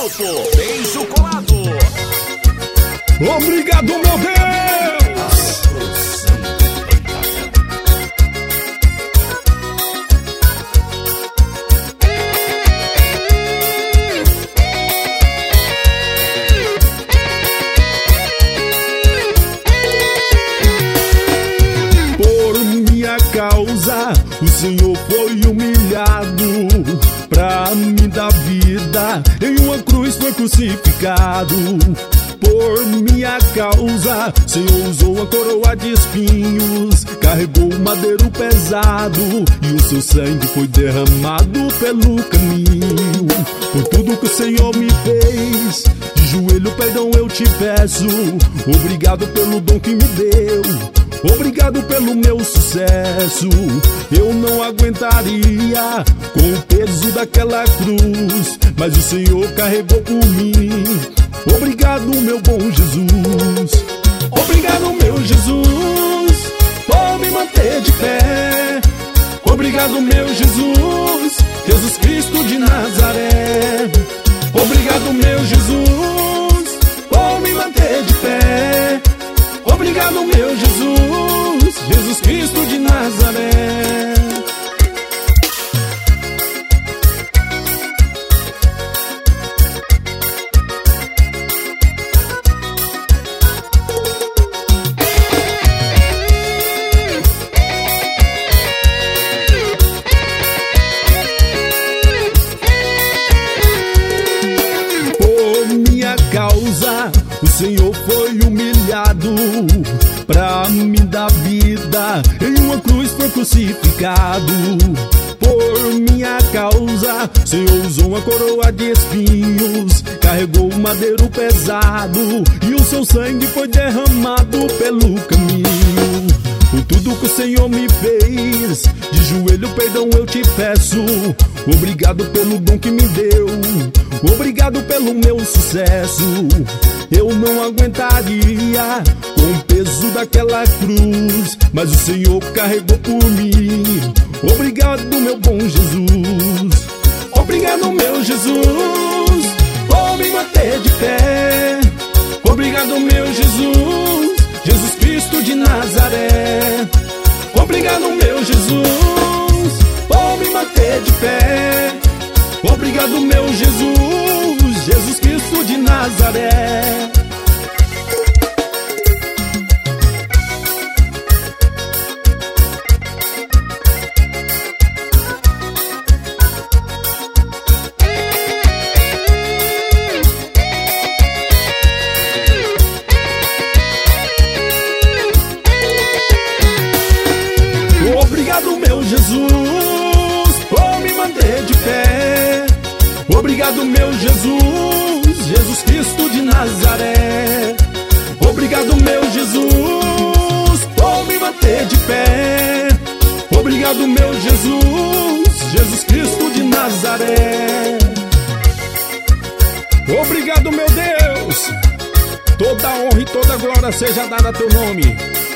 Grupo Beijo Colado. Obrigado, meu Deus! Por minha causa, o Senhor foi humilhado. Pra me dar vida, em uma cruz foi crucificado. Por minha causa, Senhor usou a coroa de espinhos, carregou o madeiro pesado, e o seu sangue foi derramado pelo caminho. Por tudo que o Senhor me fez, de joelho perdão eu te peço. Obrigado pelo dom que me deu, obrigado pelo meu sucesso. Eu não aguentaria com o peso daquela cruz, mas o Senhor carregou por mim. Obrigado, meu bom Jesus. Obrigado, meu Jesus, por me manter de pé. Obrigado, meu Jesus, Jesus Cristo de Nazaré. Obrigado, meu Jesus, por me manter de pé. Obrigado, meu Jesus, Jesus Cristo de Nazaré. Causa, o Senhor foi humilhado. Pra me dar vida, em uma cruz foi crucificado. Por minha causa, o Senhor usou uma coroa de espinhos, carregou o madeiro pesado, e o seu sangue foi derramado pelo caminho. Por tudo que o Senhor me fez, de joelho perdão eu te peço. Obrigado pelo dom que me deu, obrigado pelo meu sucesso. Eu não aguentaria com o peso daquela cruz, mas o Senhor carregou por mim. Obrigado, meu bom Jesus. Obrigado, meu Jesus, por me manter de pé. Obrigado, meu Jesus, Jesus Cristo de Nazaré. Obrigado, meu Jesus, por me manter de pé. Obrigado, meu Jesus, Jesus Cristo de Nazaré. Obrigado, meu Jesus, por me manter de pé. Obrigado, meu Jesus, Jesus Cristo de Nazaré. Obrigado, meu Jesus, por me manter de pé. Obrigado, meu Jesus, Jesus Cristo de Nazaré. Obrigado, meu Deus, toda honra e toda glória seja dada a teu nome.